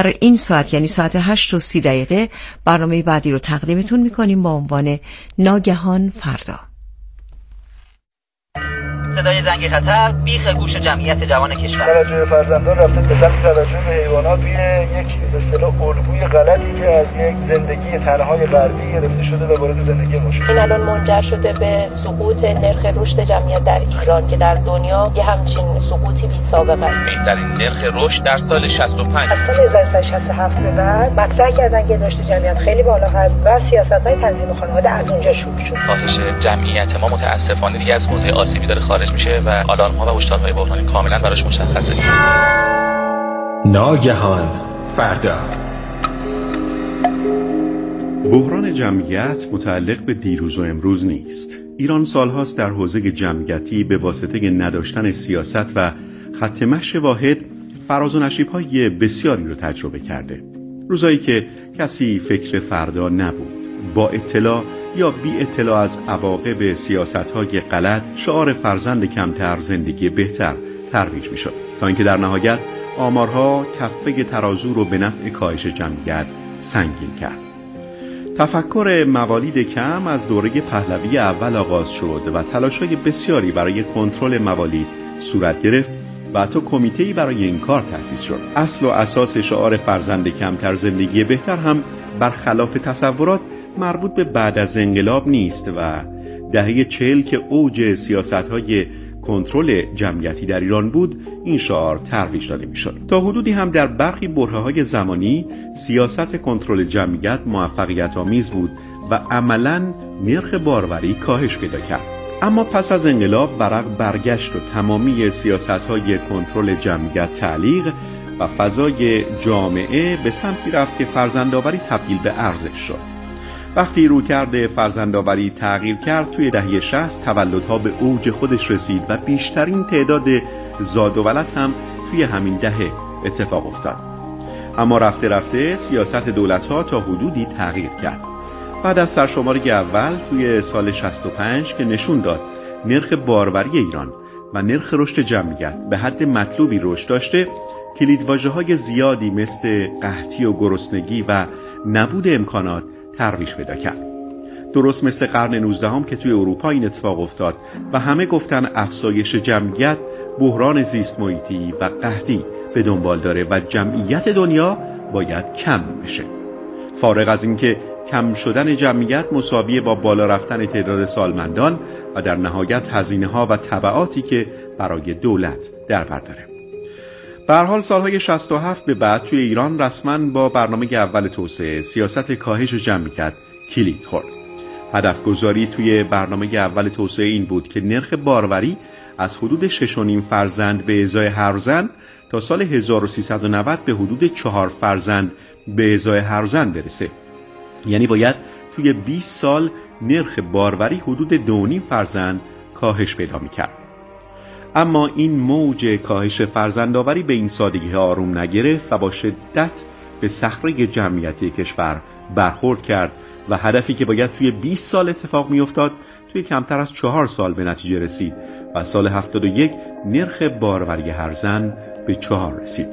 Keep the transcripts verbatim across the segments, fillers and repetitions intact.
در این ساعت یعنی ساعت هشت و سی دقیقه برنامه بعدی رو تقدیمتون میکنیم با عنوان ناگهان فردا. صدای زنگ خطر بیخ گوش جمعیت جوان کشور. توجه فرزندان رفته به سمت توجه به حیوانات توی یک به اصطلاح الگوی غلطی که از یک زندگی تنهای غربی گرفته شده و وارد زندگی مشکل. این الان منجر شده به سقوط نرخ رشد جمعیت در ایران که در دنیا یه همچین سقوطی بی سابقه است. بهترین نرخ رشد در سال شصت و پنج. از سال هزار و سیصد و شصت و هفت به بعد مطرح کردن که رشد جمعیت خیلی بالا هست و سیاست‌های تنظیم خانواده از اونجا شروع شد. کاهش جمعیت ما متأسفانه دیگه از حوزه آسیبی داره خارج میشه و آلارم‌ها و هشدارهای بحرانی کاملا براش مشخصه. ناگهان فردا. بحران جمعیت متعلق به دیروز و امروز نیست. ایران سالهاست در حوزه جمعیتی به واسطه نداشتن سیاست و خط مشی واحد فراز و نشیب‌های بسیاری رو تجربه کرده. روزایی که کسی فکر فردا نبود، با اطلاع یا بی اطلاع از عواقب سیاست‌های غلط شعار فرزند کمتر زندگی بهتر ترویج می‌شد، تا اینکه در نهایت آمارها کفه ترازو رو به نفع کاهش جمعیت سنگین کرد. تفکر موالید کم از دوره پهلوی اول آغاز شد و تلاش‌های بسیاری برای کنترل موالید صورت گرفت و حتی کمیته‌ای برای این کار تأسیس شد. اصل و اساس شعار فرزند کمتر زندگی بهتر هم برخلاف تصورات مربوط به بعد از انقلاب نیست و دهه چهل که اوج سیاست‌های کنترل جمعیتی در ایران بود این شعار ترویج داده می‌شد. تا حدودی هم در برخی برهه‌های زمانی سیاست کنترل جمعیت موفقیت آمیز بود و عملاً نرخ باروری کاهش پیدا کرد. اما پس از انقلاب ورق برگشت و تمامی سیاست‌های کنترل جمعیت تعلیق و فضای جامعه به سمتی رفت که فرزندآوری تبدیل به ارزش شد. وقتی رویکرد فرزندآوری تغییر کرد توی دهه شصت تولدها به اوج خودش رسید و بیشترین تعداد زاد و ولد هم توی همین دهه اتفاق افتاد. اما رفته رفته سیاست دولت‌ها تا حدودی تغییر کرد. بعد از سرشماری اول توی سال شصت و پنج که نشون داد نرخ باروری ایران و نرخ رشد جمعیت به حد مطلوبی رشد داشته، کلیدواژه‌های زیادی مثل قحطی و گرسنگی و نبود امکانات ترویج پیدا کرد. درست مثل قرن نوزدهم که توی اروپا این اتفاق افتاد و همه گفتن افزایش جمعیت بحران زیست محیطی و قحطی به دنبال داره و جمعیت دنیا باید کم بشه. فارغ از اینکه کم شدن جمعیت مساویه با بالا رفتن تعداد سالمندان و در نهایت هزینه‌ها و تبعاتی که برای دولت در بر داره. به هر حال سالهای شصت و هفت به بعد توی ایران رسما با برنامه اول توسعه سیاست کاهش جمعیت کلید خورد. هدف گذاری توی برنامه اول توسعه این بود که نرخ باروری از حدود شش و نیم فرزند به ازای هر زن تا سال هزار و سیصد و نود به حدود چهار فرزند به ازای هر زن برسه. یعنی باید توی بیست سال نرخ باروری حدود دو و نیم فرزند کاهش پیدا می‌کرد. اما این موج کاهش فرزندآوری به این سادگی آروم نگرفت و با شدت به صخره جمعیتی کشور برخورد کرد و هدفی که باید توی بیست سال اتفاق میافتاد توی کمتر از چهار سال به نتیجه رسید و سال هفتاد و یک نرخ باروری هر زن به چهار رسید.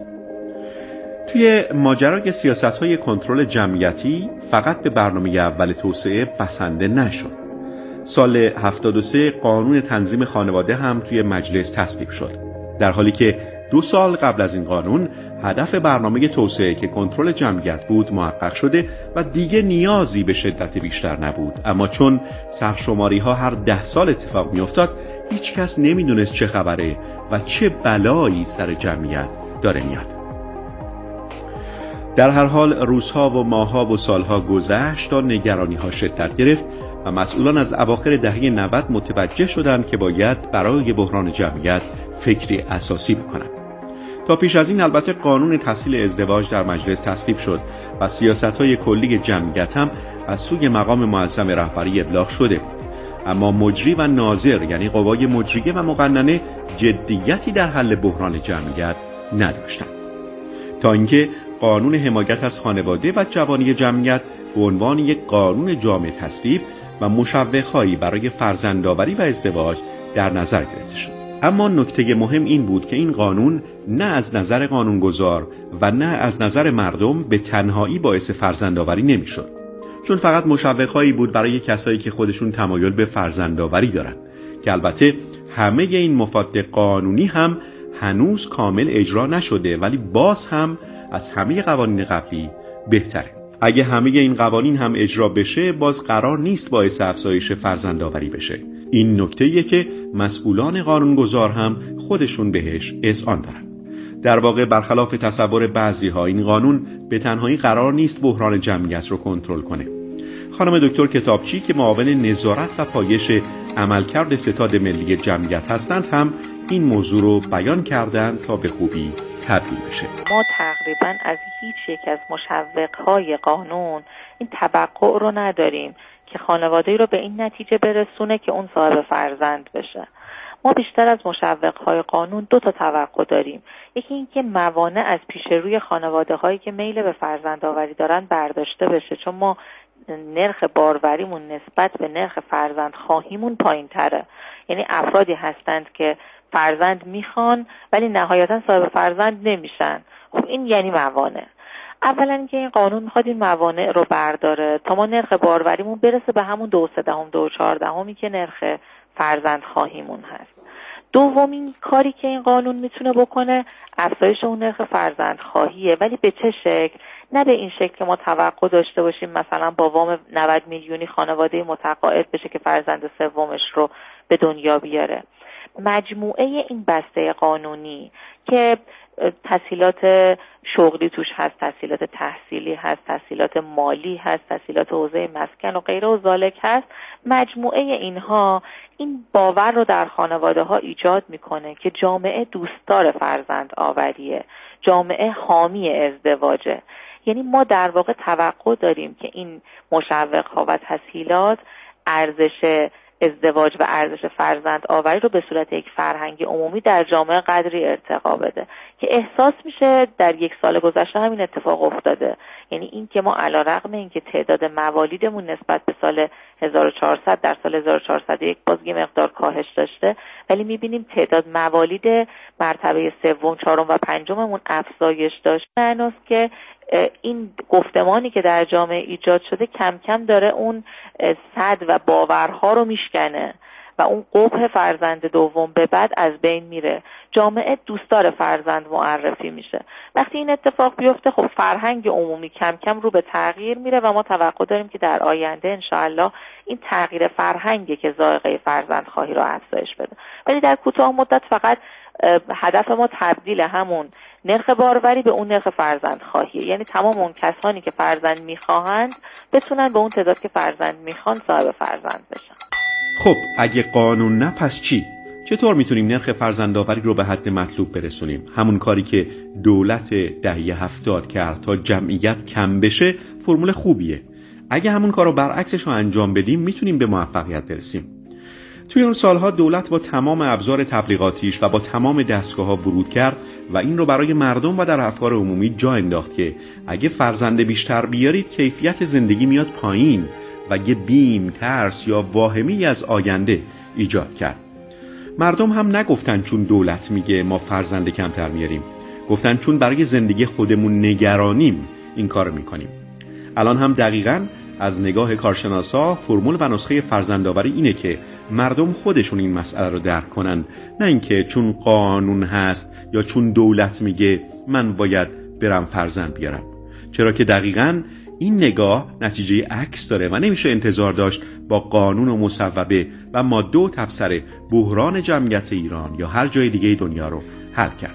توی ماجرای سیاست‌های کنترل جمعیتی فقط به برنامه اول توسعه بسنده نشد. سال هفتاد و سه قانون تنظیم خانواده هم توی مجلس تصویب شد، در حالی که دو سال قبل از این قانون هدف برنامه توسعه که کنترل جمعیت بود محقق شده و دیگه نیازی به شدت بیشتر نبود. اما چون سرشماری ها هر ده سال اتفاق می افتاد هیچ کس نمی دونست چه خبره و چه بلایی سر جمعیت داره میاد. در هر حال روزها و ماهها و سالها گذشت تا نگرانی ها شدت گرفت و مسئولان از اواخر دهه نود متوجه شدند که باید برای بحران جمعیت فکری اساسی بکنند. تا پیش از این البته قانون تسهیل ازدواج در مجلس تصویب شد و سیاست‌های کلی جمعیت هم از سوی مقام معظم رهبری ابلاغ شده بود. اما مجری و ناظر یعنی قوای مجریه و مقننه جدیتی در حل بحران جمعیت نداشتند، تا اینکه قانون حمایت از خانواده و جوانی جمعیت به عنوان یک قانون جامع تصویب و مشوق‌هایی برای فرزندآوری و ازدواج در نظر گرفته شد. اما نکته مهم این بود که این قانون نه از نظر قانونگذار و نه از نظر مردم به تنهایی باعث فرزندآوری نمیشد، چون فقط مشوق‌هایی بود برای کسایی که خودشون تمایل به فرزندآوری دارن که البته همه این مفاد قانونی هم هنوز کامل اجرا نشده، ولی باز هم از همه قوانین قبلی بهتره. اگه همه این قوانین هم اجرا بشه، باز قرار نیست باعث افزایش فرزندآوری بشه. این نکته‌ایه که مسئولان قانونگذار هم خودشون بهش اذعان دارن. در واقع برخلاف تصور بعضی‌ها این قانون به تنهایی قرار نیست بحران جمعیت رو کنترل کنه. خانم دکتر کتابچی که معاون نظارت و پایش عملکرد ستاد ملی جمعیت هستند هم این موضوع رو بیان کردن تا به خوبی تبیین بشه. ما تقریبا از هیچ یک از مشوق‌های قانون این توقع رو نداریم که خانواده‌ای رو به این نتیجه برسونه که اون صاحب فرزند بشه. ما بیشتر از مشوق‌های قانون دو تا توقع داریم. یکی این که موانع از پیش روی خانواده‌هایی که میل به فرزندآوری دارن برداشته بشه، چون ما نرخ باروریمون نسبت به نرخ فرزند خواهیمون پایین تره. یعنی افرادی هستند که فرزند میخوان ولی نهایتا صاحب فرزند نمیشن. خب این یعنی موانع. اولا که این قانون میخواد این موانع رو برداره تا ما نرخ باروریمون برسه به همون دو سه دهم دو چهار دهمی که نرخ فرزند خواهیمون هست. دومین کاری که این قانون میتونه بکنه افزایش اون نرخ فرزند خواهیه، ولی به چه شکل؟ نه به این شکل که ما توقع داشته باشیم مثلا با وام نود میلیونی خانواده متقاعد بشه که فرزند سومش رو به دنیا بیاره. مجموعه این بسته قانونی که تسهیلات شغلی توش هست، تسهیلات تحصیلی هست، تسهیلات مالی هست، تسهیلات حوزه مسکن و غیره و ذالک هست، مجموعه اینها این باور رو در خانواده ها ایجاد میکنه که جامعه دوستدار فرزند آوریه، جامعه حامی ازدواجه. یعنی ما در واقع توقع داریم که این مشوق ها و تسهیلات ارزش ازدواج و ارزش فرزند آوری رو به صورت یک فرهنگ عمومی در جامعه قدری ارتقا بده که احساس میشه در یک سال گذشته همین اتفاق افتاده. یعنی این که ما علیرغم این که تعداد موالیدمون نسبت به سال هزار و چهارصد در سال هزار و چهارصد و یک باز یه مقدار کاهش داشته، ولی میبینیم تعداد موالید مرتبه سوم، چهارم و پنجممون افزایش داشته. معناست که این گفتمانی که در جامعه ایجاد شده کم کم داره اون صد و باورها رو میشکنه و اون قبح فرزند دوم به بعد از بین میره. جامعه دوستدار فرزند معرفی میشه. وقتی این اتفاق بیفته خب فرهنگ عمومی کم کم رو به تغییر میره و ما توقع داریم که در آینده انشاءالله این تغییر فرهنگی که ذائقه فرزند خواهی رو افزایش بده. ولی در کوتاه مدت فقط هدف ما تبدیل همون نرخ باروری به اون نرخ فرزند خواهیه. یعنی تمام اون کسانی که فرزند میخواهند بتونن به اون تعداد که فرزند میخوان صاحب فرزند بشن. خب اگه قانون نه پس چی؟ چطور میتونیم نرخ فرزندآوری رو به حد مطلوب برسونیم؟ همون کاری که دولت دهه هفتاد کرد تا جمعیت کم بشه فرمول خوبیه. اگه همون کارو برعکسش رو انجام بدیم میتونیم به موفقیت برسیم. توی اون سالها دولت با تمام ابزار تبلیغاتیش و با تمام دستگاه‌ها ورود کرد و این رو برای مردم و در افکار عمومی جا انداخت که اگه فرزند بیشتر بیارید کیفیت زندگی میاد پایین و یه بیم، ترس یا واهمه‌ای از آینده ایجاد کرد. مردم هم نگفتن چون دولت میگه ما فرزند کمتر میاریم، گفتن چون برای زندگی خودمون نگرانیم این کار میکنیم. الان هم دقیقاً از نگاه کارشناسا فرمول و نسخه فرزندآوری اینه که مردم خودشون این مسئله رو درک کنن، نه اینکه چون قانون هست یا چون دولت میگه من باید برم فرزند بیارم. چرا که دقیقاً این نگاه نتیجه عکس داره و نمیشه انتظار داشت با قانون و مصوبه و ماده و تبصره بحران جمعیت ایران یا هر جای دیگه دنیا رو حل کرد.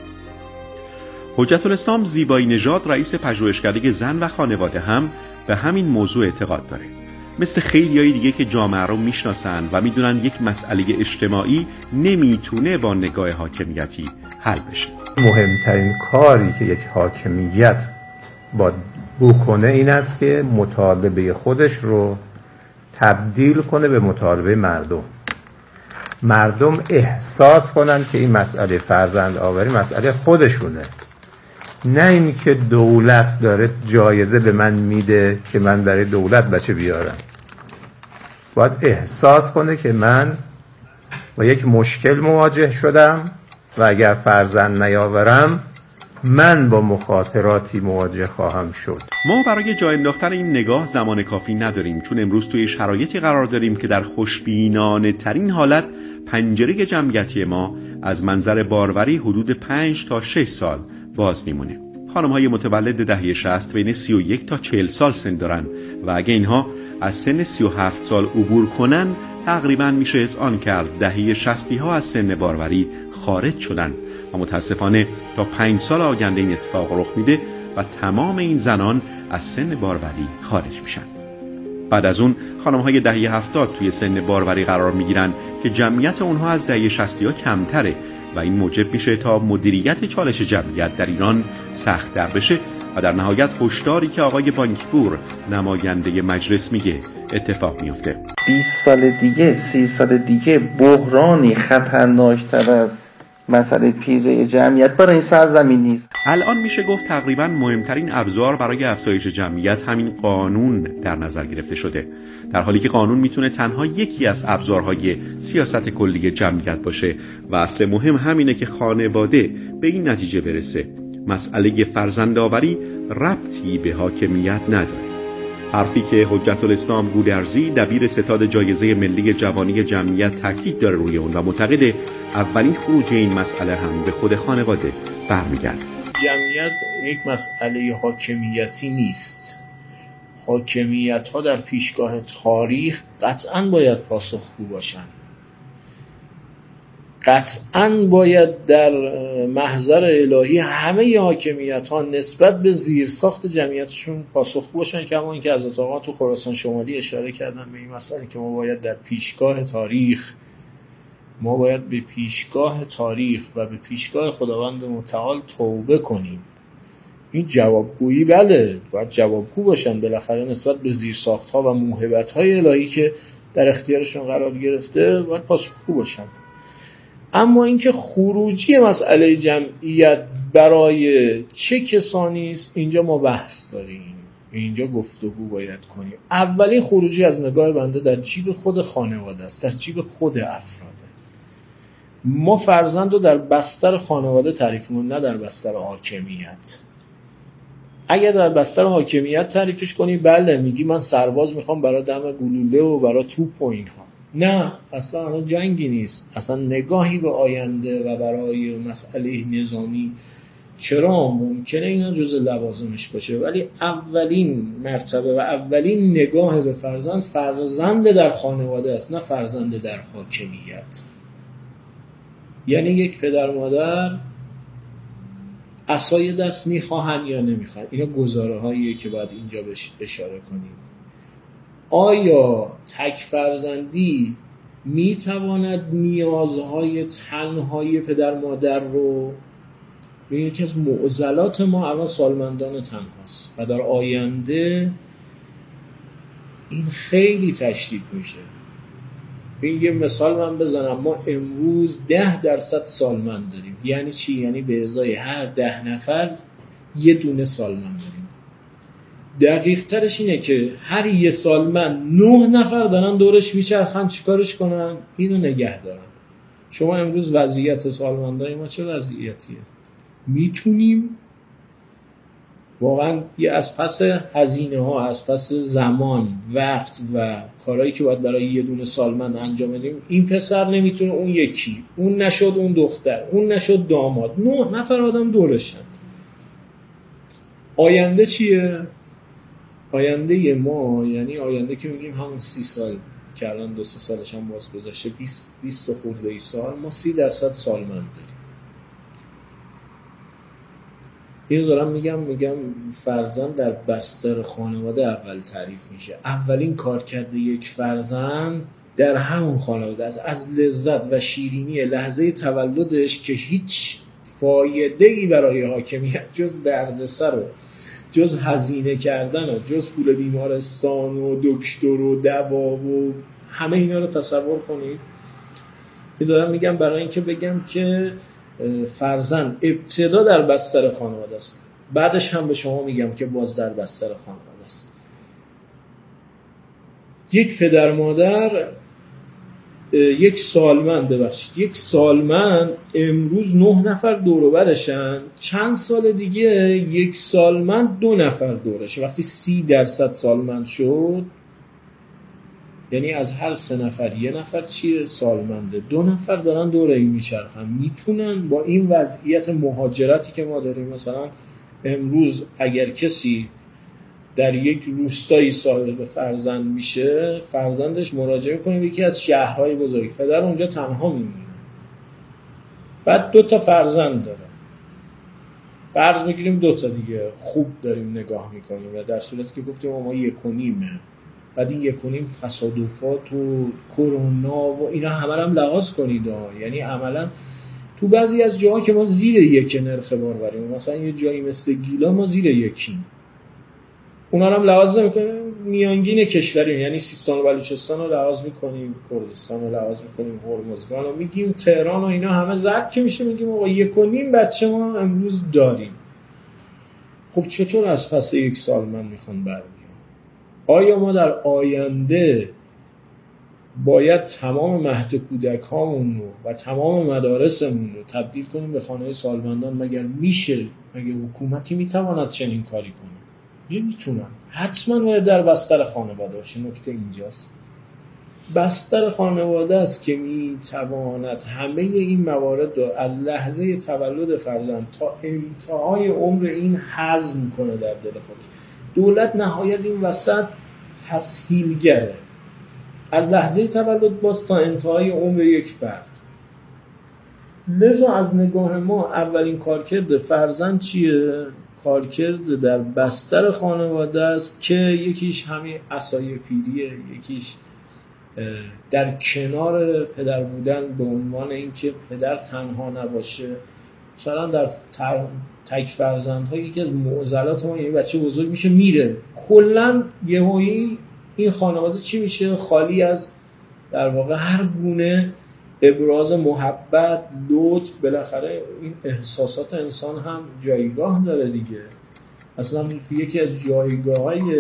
حجت الاسلام زیبایی نژاد رئیس پژوهشکده زن و خانواده هم به همین موضوع اعتقاد داره. مثل خیلیای دیگه که جامعه رو میشناسن و میدونن یک مسئله اجتماعی نمیتونه با نگاه حاکمیتی حل بشه. مهمترین کاری که یک حاکمیت با بکنه این است که مطالبه خودش رو تبدیل کنه به مطالبه مردم. مردم احساس کنن که این مسئله فرزند آوری مسئله خودشونه، نه این که دولت داره جایزه به من میده که من برای دولت بچه بیارم. باید احساس کنه که من با یک مشکل مواجه شدم و اگر فرزند نیاورم من با مخاطراتی مواجه خواهم شد. ما برای جا انداختن این نگاه زمان کافی نداریم، چون امروز توی شرایطی قرار داریم که در خوشبینانه ترین حالت پنجره جمعیتی ما از منظر باروری حدود پنج تا شش سال باز میمونه. خانم‌های متولد دهه شصت بین سی و یک تا چهل سال سن دارن و اگه اینها از سن سی و هفت سال عبور کنن تقریباً میشه اذعان کرد دهه شصتی ها از سن باروری خارج شدن و متاسفانه تا پنج سال آینده این اتفاق رخ میده و تمام این زنان از سن باروری خارج میشن. بعد از اون خانم‌های دهه هفتاد توی سن باروری قرار میگیرن که جمعیت اونها از دهه شصتی ها کمتره و این موجب میشه تا مدیریت چالش جمعیت در ایران سخت‌تر بشه و در نهایت هشداری که آقای بانکیپور نماینده مجلس میگه اتفاق میفته. بیست سال دیگه، سی سال دیگه بحرانی خطرناکتر از مسئله پیری جمعیت برای این سرزمین نیست. الان میشه گفت تقریبا مهمترین ابزار برای افزایش جمعیت همین قانون در نظر گرفته شده، در حالی که قانون میتونه تنها یکی از ابزارهای سیاست کلی جمعیت باشه و اصل مهم همینه که خانواده به این نتیجه برسه مسئله فرزندآوری ربطی به حاکمیت نداره. حرفی که حجت الاسلام گودرزی دبیر ستاد جایزه ملی جوانی جمعیت تاکید داره روی اون و معتقد اولین خروج این مسئله هم به خود خانواده برمیگرده. جمعیت یک مسئله حاکمیتی نیست. حاکمیت ها در پیشگاه تاریخ قطعاً باید پاسخگو باشن. قطعاً باید در محضر الهی همه حاکمیت ها نسبت به زیرساخت جمعیتشون پاسخگو باشن، که همون که حضرت آقا تو خراسان شمالی اشاره کردن به این مسئله که ما باید در پیشگاه تاریخ ما باید به پیشگاه تاریخ و به پیشگاه خداوند متعال توبه کنیم. این جوابگویی بله، باید جوابگو باشن بالاخره نسبت به زیرساخت‌ها و موهبت‌های الهی که در اختیارشون قرار گرفته، باید پاسخگو باشن. اما اینکه خروجی مسئله جمعیت برای چه کسانی است، اینجا ما بحث داریم، اینجا گفتگو باید کنیم. اولین خروجی از نگاه بنده در جیب خود خانواده است، در جیب خود افراده. ما فرزند رو در بستر خانواده تعریف می‌کنیم، نه در بستر حاکمیت. اگر در بستر حاکمیت تعریفش کنی، بله میگی من سرباز میخوام برای دم گلوله و برای توپ و اینها. نه، اصلا الان جنگی نیست، اصلا نگاهی به آینده و برای مسئله نظامی چرا ممکنه اینا جزء لوازمش باشه، ولی اولین مرتبه و اولین نگاه به فرزند فرزند در خانواده است، نه فرزند در حاکمیت. یعنی یک پدر مادر عصای دست میخواهن یا نمیخواهن، اینا گزاره هاییه که باید اینجا بهش اشاره کنیم. آیا تک فرزندی میتواند نیازهای تنهایی پدر مادر رو، یکی از معضلات ما الان سالمندان تنهاست و در آینده این خیلی تشدید میشه. این یه مثال من بزنم، ما امروز ده درصد سالمند داریم. یعنی چی؟ یعنی به ازای هر ده نفر یه دونه سالمند داریم. دقیق ترش اینه که هر یه سالمند نه نفر دارن دورش میچرخن چیکارش کنن؟ اینو نگه دارن. شما امروز وضعیت سالمندای ما چه وضعیتیه؟ میتونیم واقعا یه از پس هزینه ها، از پس زمان، وقت و کارهایی که باید برای یه دونه سالمند انجام بدیم، این پسر نمیتونه، اون یکی، اون نشد اون دختر، اون نشد داماد، نه نفر آدم دورشن. آینده چیه؟ آینده ما یعنی آینده که میگیم همون سی سال که الان دو سه سالش هم باز گذشته، بیست بیست خورده ای سال، ما سی درصد سالمند داریم. اینو دارم میگم میگم فرزند در بستر خانواده اول تعریف میشه. اولین کار کرده یک فرزند در همون خانواده است، از لذت و شیرینی لحظه تولدش که هیچ فایده‌ای برای حاکمیت جز دردسر و جز هزینه کردن و جز پول بیمارستان و دکتر و دوا و همه اینا رو تصور کنید. می دارم میگم برای اینکه بگم که فرزند ابتدا در بستر خانواده است، بعدش هم به شما میگم که باز در بستر خانواده است. یک پدر مادر یک سالمند ببخشید یک سالمند امروز نه نفر دور و برشن، چند سال دیگه یک سالمند دو نفر دورشه. وقتی سی درصد سالمند شد یعنی از هر سه نفر یه نفر چیه؟ سالمنده. دو نفر دارن دوره این میچرخن. میتونن با این وضعیت مهاجرتی که ما داریم، مثلا امروز اگر کسی در یک روستایی صاحب فرزند میشه، فرزندش مراجعه کنه به یکی از شهرهای بزرگ، پدر اونجا تنها میمونه، بعد دو تا فرزند داره، فرض میگیریم دو تا دیگه خوب داریم نگاه میکنیم و در صورتی که گفتیم ما یک و نیمه، بعد این یک و نیم تصادفات و کرونا و اینا همه هم لحاظ کنید، یعنی عملا تو بعضی از جاها که ما زیر یک نرخ باروریم، مثلا یه جایی مثل گیلان ما زیر یکیم، اونا رو هم لحاظ نمی‌کنیم، میانگین کشوریم، یعنی سیستان و بلوچستان رو لحاظ می‌کنیم، کردستان رو لحاظ می‌کنیم، هرمزگان رو میگیم، تهران و اینا همه زد که میشه میگیم آقا یک و نیم بچه ما امروز داریم. خب چطور از پس یک سال من میخوان برمیان؟ آیا ما در آینده باید تمام مهد کودک هامون رو و تمام مدارسمون رو تبدیل کنیم به خانه سالمندان؟ مگر میشه؟ مگر حکومتی میتواند چنین کاری کنه؟ نمیتونن. حتما باید در بستر خانواده باشه. نکته اینجاست، بستر خانواده است که میتواند همه این موارد رو از لحظه تولد فرزند تا انتهای عمر این هضم کنه در دل خودش. دولت نهایت این وسط تسهیلگره، از لحظه تولد باز تا انتهای عمر یک فرد. لذا از نگاه ما اولین کارکرد فرزند چیه؟ کارکرد در بستر خانواده است که یکیش همین عصای پیریه، یکیش در کنار پدر بودن به عنوان اینکه پدر تنها نباشه. مثلا در تک فرزندها یکی از معضلات ما، یعنی بچه بزرگ میشه میره، کلا یهویی این خانواده چی میشه؟ خالی از در واقع هر گونه ابراز محبت، لطف. بالاخره این احساسات انسان هم جایگاه داره دیگه. اصلا یکی از جایگاه‌های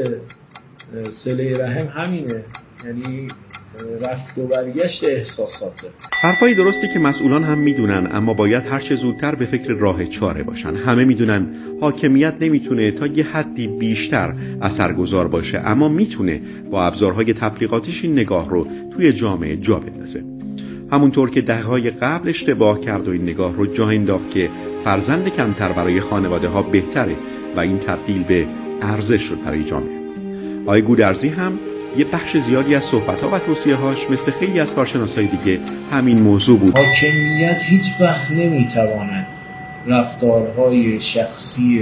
صله رحم همینه، یعنی رفت و برگشت احساساته. حرفایی درستی که مسئولان هم میدونن، اما باید هر چه زودتر به فکر راه چاره باشن. همه میدونن حاکمیت نمیتونه تا یه حدی بیشتر اثرگذار باشه، اما میتونه با ابزارهای تبلیغاتیش این نگاه رو توی جامعه جا بندازه. همونطور که دهه‌های قبل اشتباه کرد و این نگاه رو جا انداخت که فرزند کمتر برای خانواده ها بهتره و این تبدیل به ارزش شد برای جامعه. آقای گودرزی هم یه بخش زیادی از صحبت‌ها و توصیه‌هاش مثل خیلی از کارشناسای دیگه همین موضوع بود. حاکمیت هیچ وقت نمیتواند رفتارهای شخصی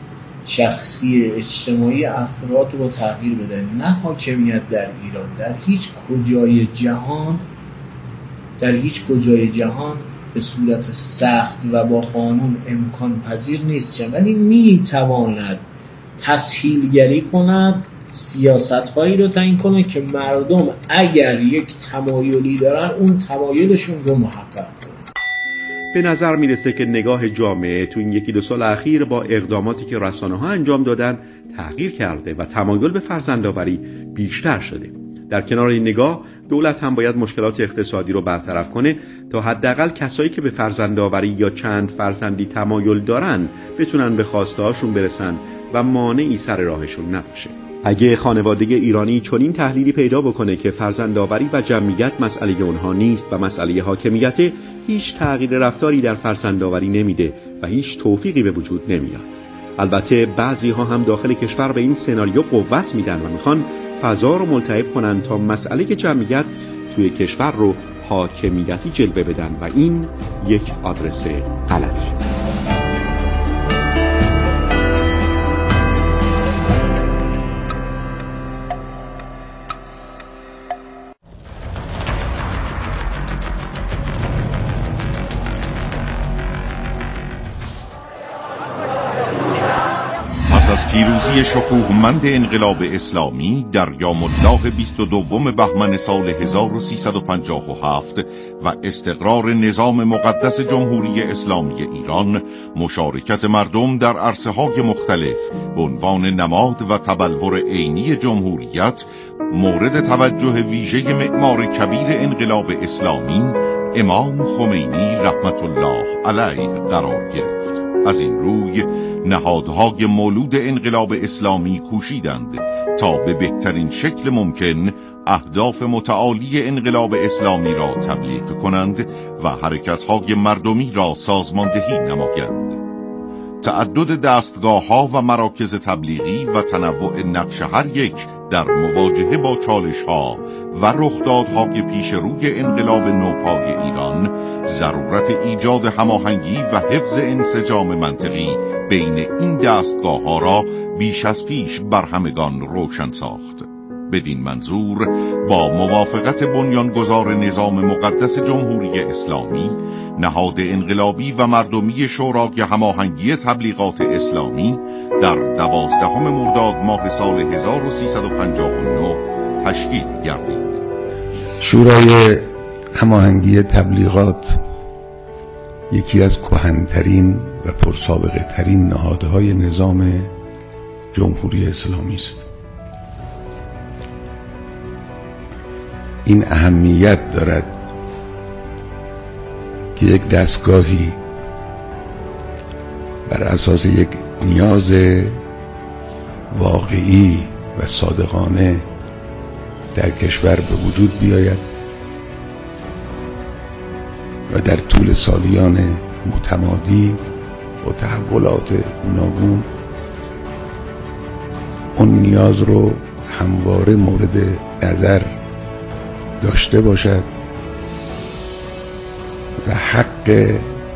شخصی اجتماعی افراد رو تغییر بده. نه حاکمیت در ایران، در هیچ کجای جهان در هیچ کجای جهان به صورت سخت و با قانون امکان پذیر نیست، ولی میتواند تسهیلگری کند، سیاست هایی رو تعیین کنه که مردم اگر یک تمایلی دارن اون تمایلشون رو محقق کنه. به نظر میرسه که نگاه جامعه تو این یکی دو سال اخیر با اقداماتی که رسانه‌ها انجام دادن تغییر کرده و تمایل به فرزندآوری بیشتر شده. در کنار این نگاه دولت هم باید مشکلات اقتصادی رو برطرف کنه تا حداقل کسایی که به فرزندآوری یا چند فرزندی تمایل دارن بتونن به خواسته هاشون برسن و مانعی سر راهشون نباشه. اگه خانواده ایرانی چنین تحلیلی پیدا بکنه که فرزندآوری و جمعیت مسئله اونها نیست و مسئله حاکمیت، هیچ تغییر رفتاری در فرزندآوری نمیده و هیچ توفیقی به وجود نمیاد. البته بعضی ها هم داخل کشور به این سناریو قوت میدن و میخوان فضا رو ملتهب کنن تا مسئله جمعیت توی کشور رو حاکمیتی جلوه بدن و این یک آدرس غلطه. از پیر پیروزی شکوهمند انقلاب اسلامی در یوم الله بیست و دوم بهمن سال هزار و سیصد و پنجاه و هفت و استقرار نظام مقدس جمهوری اسلامی ایران، مشارکت مردم در عرصه‌های مختلف به عنوان نماد و تبلور عینی جمهوریت مورد توجه ویژه معمار کبیر انقلاب اسلامی امام خمینی رحمت الله علیه قرار گرفت. از این روی نهادهای مولود انقلاب اسلامی کوشیدند تا به بهترین شکل ممکن اهداف متعالی انقلاب اسلامی را تبلیغ کنند و حرکتهای مردمی را سازماندهی نمایند. تعدد دستگاه‌ها و مراکز تبلیغی و تنوع نقش هر یک در مواجهه با چالش‌ها و رخدادهای پیش روی انقلاب نوپای ایران ضرورت ایجاد هماهنگی و حفظ انسجام منطقی بین این دستگاه‌ها را بیش از پیش بر همگان روشن ساخت. بدین منظور با موافقت بنیانگذار نظام مقدس جمهوری اسلامی، نهاد انقلابی و مردمی شورای هماهنگی تبلیغات اسلامی در دوازدهم مرداد ماه سال هزار و سیصد و پنجاه و نه تشکیل گردید. شورای هماهنگی تبلیغات یکی از کهن‌ترین و پرسابقه ترین نهادهای نظام جمهوری اسلامی است. این اهمیت دارد که یک دستگاهی بر اساس یک نیاز واقعی و صادقانه در کشور به وجود بیاید و در طول سالیان متمادی و تحولات گوناگون اون نیاز رو همواره مورد نظر داشته باشد و حق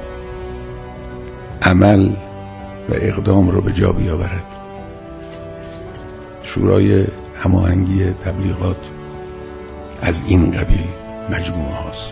عمل و اقدام رو به جا بیاورد. شورای هماهنگی تبلیغات از این قبیل مجموعه هاست.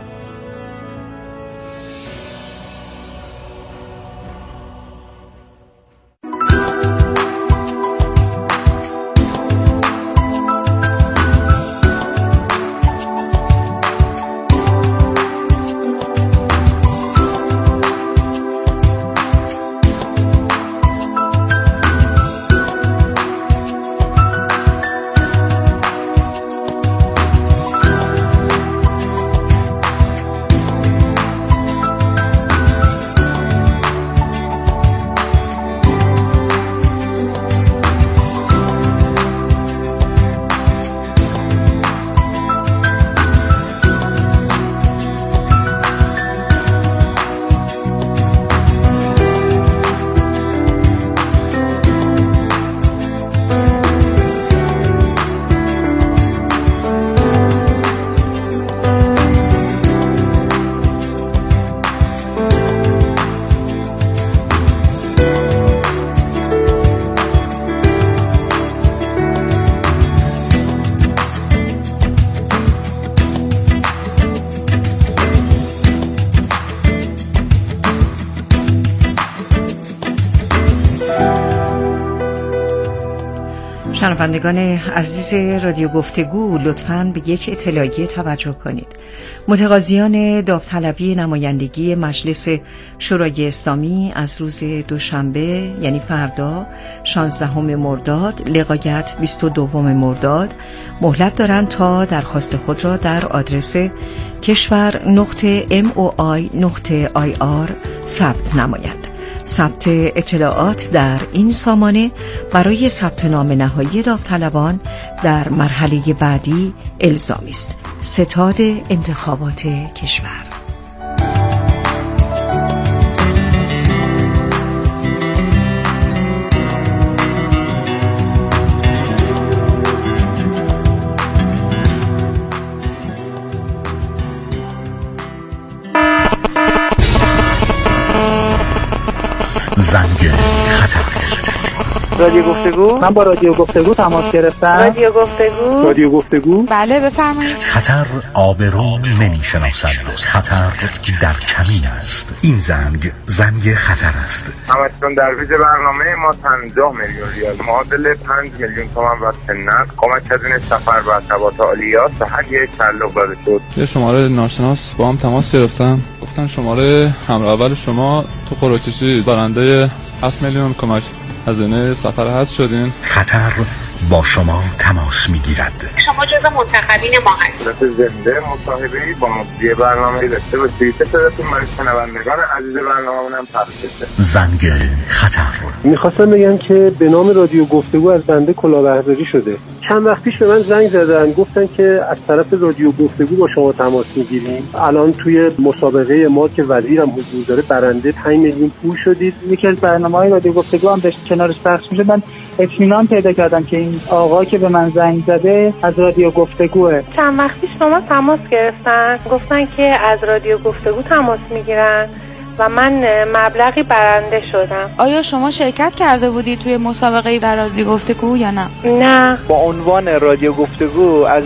شنوندگان عزیز رادیو گفتگو، لطفاً به یک اطلاعیه توجه کنید. متقاضیان داوطلبی نمایندگی مجلس شورای اسلامی از روز دوشنبه یعنی فردا شانزدهم مرداد لغایت بیست و دوم مرداد مهلت دارند تا درخواست خود را در آدرس کشور نقطه ام او آی نقطه آی آر ثبت نمایند. ثبت اطلاعات در این سامانه برای ثبت نام نهایی داوطلبان در مرحله بعدی الزامی است. ستاد انتخابات کشور. زنگ خطر. رادیو گفتگو. من با رادیو گفتگو تماس گرفتم. رادیو گفتگو. رادیو گفتگو. بله بفرمایید. خطر آبرو نمیشناسد، خطر در کمین است. این زنگ زنگ خطر است. همچنان در ویژه برنامه ما پنجاه میلیون ریال معادل پنج میلیون تومان و سنت کمک هزینه سفر و ارتباط عالیات به هر یک تعلق داده شد. یه شماره ناشناس با هم تماس گرفتم، گفتن شماره همراه اول شما تو قرعه‌کشی برنده هفت میلیون کمک هزینه سفر هست شدین. خطر با شما تماس میگیرد. شما جزو منتخبین ما هستید. زنده مصاحبه‌ای با مجری برنامه داشته باشید که صداتون برای شنوندگان عزیز برنامه‌مون هم پخش بشه. زنگ خطر. میخواستم بگم که به نام رادیو گفتگو از بنده کلاهبرداری شده. چند وقت پیش به من زنگ زدن، گفتن که از طرف رادیو گفتگو با شما تماس میگیریم. الان توی مسابقه ما که وزیرم حضور داره برنده پنج میلیون پول شدید. یکی از برنامه‌های رادیو گفتگو هم داشت کنارش پخش میشد. من اطمینان پیدا کردم که این آقا که به من زنگ زده از رادیو گفتگوه. چند وقت پیش با ما تماس گرفتن، گفتن که از رادیو گفتگو تماس میگیرن و من مبلغی برنده شدم. آیا شما شرکت کرده بودی توی مسابقه در رادیو گفتگو یا نه؟ نه. با عنوان رادیو گفتگو از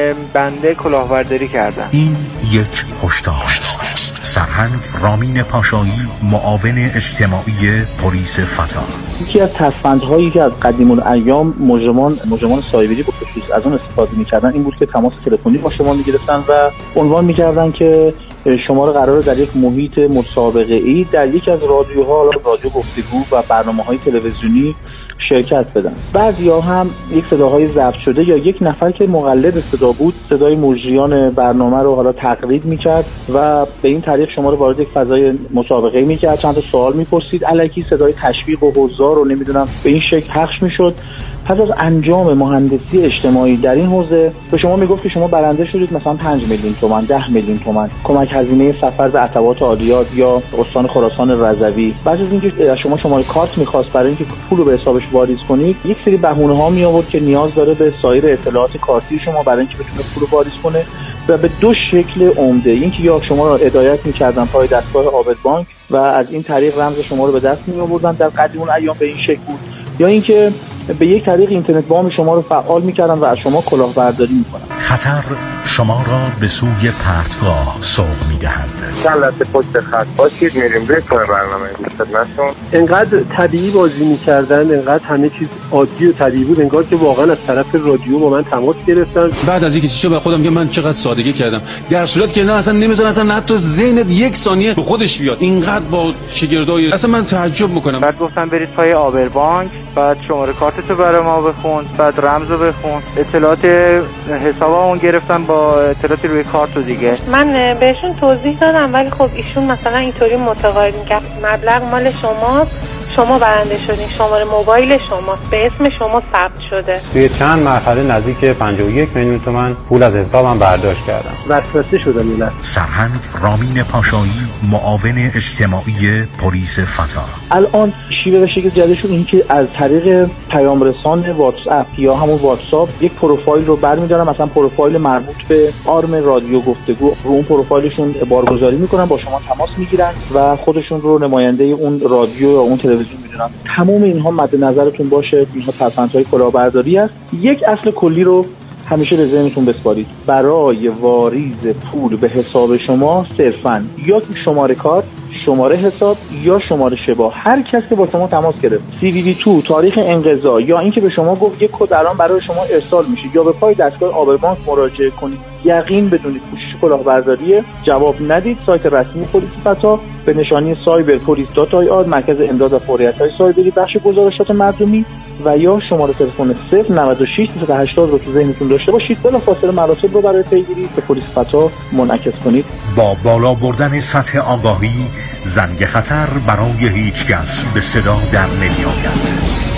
بنده کلاهبرداری کردم. این یک هشدار است. سرهنگ رامین پاشایی، معاون اجتماعی پلیس فتا. یکی از تصفندهایی که از قدیم الایام مجرمان مجرمان سایبری به خصوص از اون استفاده می‌کردن این بود که تماس تلفنی با شما می‌گرفتن و عنوان می‌کردن که شما رو قراره در یک محیط مسابقه‌ای در یک از رادیوها، رادیو گفتگو و برنامه‌های تلویزیونی شرکت بدن. بعضیا هم یک صداهای ضبط شده یا یک نفر که مقلد صدا بود صدای مجریان برنامه رو حالا تقلید میکرد و به این طریق شما رو وارد یک فضای مسابقه میکرد، چند تا سوال میپرسید، الکی صدای تشویق و حضار رو نمیدونم به این شکل پخش میشد. پس از انجام مهندسی اجتماعی در این حوزه به شما میگفت که شما برنده شدید مثلا پنج میلیون تومان، ده میلیون تومان کمک هزینه سفر به ارتباط عالیات یا استان خراسان رضوی. بعد از اینکه شما شماره کارت میخواست برای اینکه پول رو به حسابش واریز کنید، یک سری بهونه ها می آورد که نیاز داره به سایر اطلاعات کارتی شما برای اینکه بتونه پول رو واریز کنه و به دو شکل عمده. اینکه یا شما رو هدایت می‌کردن پای دستگاه عابد بانک و از این طریق رمز شما رو به دست می‌آوردن، در قدیم اون ایام به این شکل بود، یا اینکه به یک طریق اینترنت بام شما رو فعال می‌کردن و از شما کلاهبرداری می‌کنن. خطر شما را به سوی پرتگاه سوق می‌دهد. چند لحظه پشت خط باشید، میریم روی کار برنامه خدمتتون. انقدر طبیعی بازی می‌کردن، انقدر همه چیز عادی و طبیعی بود، انگار که واقعا از طرف رادیو با من تماس گرفتن. بعد از اینکه چیشو به خودم که من چقدر سادگی کردم، در صورتی که نه اصلا نمی‌ذارن اصلا حتی ذهنت یک ثانیه به خودش بیاد، اینقدر با شگردای اصلا من تعجب می‌کنم. بعد گفتم برید پای عابر بانک، بعد شماره کارتتو برای ما بخون، بعد رمزو بخون، اطلاعات حسابمون گرفتن با اطلاعات روی کارت و دیگه. من بهشون توضیح دادم ولی خب ایشون مثلا اینطوری متقاعد کرد مبلغ مال شماست، شما برنده شدین، شماره موبایل شما به اسم شما ثبت شده. توی چند مرحله نزدیک پنجاه و یک میلیون تومان پول از حسابم برداشت کردم. وسوسه شدم اینا. سرهنگ رامین پاشایی، معاون اجتماعی پلیس فتا. الان شیوه و شکل جدیدشون این که از طریق پیام رسان واتس اپ یا همون واتساپ یک پروفایل رو برمی‌دارن، مثلا پروفایل مربوط به آرم رادیو گفتگو، رو اون پروفایلشون بارگذاری میکنن، با شما تماس میگیرن و خودشون رو نماینده اون رادیو یا اون تلویزیون میدونن. تمام اینها مد نظرتون باشه، اینها تفاوت‌های کلاهبرداری است. یک اصل کلی رو همیشه به ذهنتون بسپارید. برای واریز پول به حساب شما صرفاً یا شماره کارت، شماره حساب یا شماره شباهه، هر کسی که با شما تماس گرفت، سی وی وی دو، تاریخ انقضا یا اینکه به شما گفت یک کد الان برای شما ارسال میشه یا به پای دستگاه عابر بانک مراجعه کنید، یقین بدونید پوشش کلاهبرداریه. جواب ندید، سایت رسمی پلیس فتا به نشانی سایبر پلیس دات آی آر، مرکز امداد و فوریت‌های سایبری، بخش گزارشات مردمی، و یا شماره تلفن صفر نود و شش صد و هشتاد رو تو ذهنتون داشته باشید. بلافاصله مراتب رو برای پیگیری به پلیس فتا منعکس کنید. با بالا بردن سطح آگاهی، زنگ خطر برای هیچ کس به صدا در نمی آید.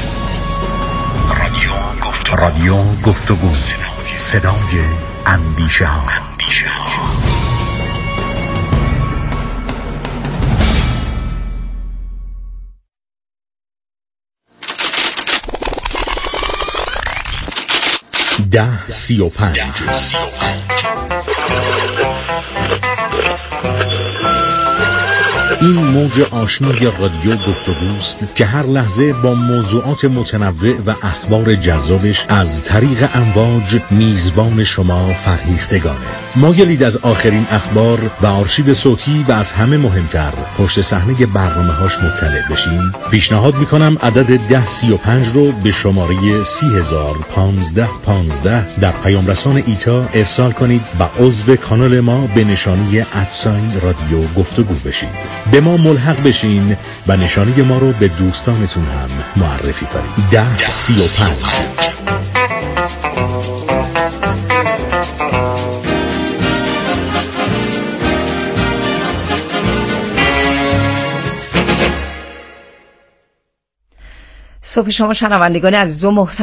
رادیو گفتگو، رادیو گفتگو، صدای اندیشه ها. ده سی و پنج این موج آشنای رادیو گفتگوست که هر لحظه با موضوعات متنوع و اخبار جذابش از طریق امواج میزبان شما فرهیختگانه. مایلید از آخرین اخبار و آرشیو صوتی و از همه مهمتر پشت صحنه برنامه‌هاش مطلع بشین؟ پیشنهاد میکنم عدد ده سی و پنج رو به شماره سی هزار پانزده پانزده در پیام رسان ایتا ارسال کنید و عضو کانال ما به نشانی ادساین رادیو گفتگو بشید. به ما ملحق بشین و نشانی ما رو به دوستانتون هم معرفی کنید. ده سی و پنج. صبح شما شنوندگان عزیز و محترم.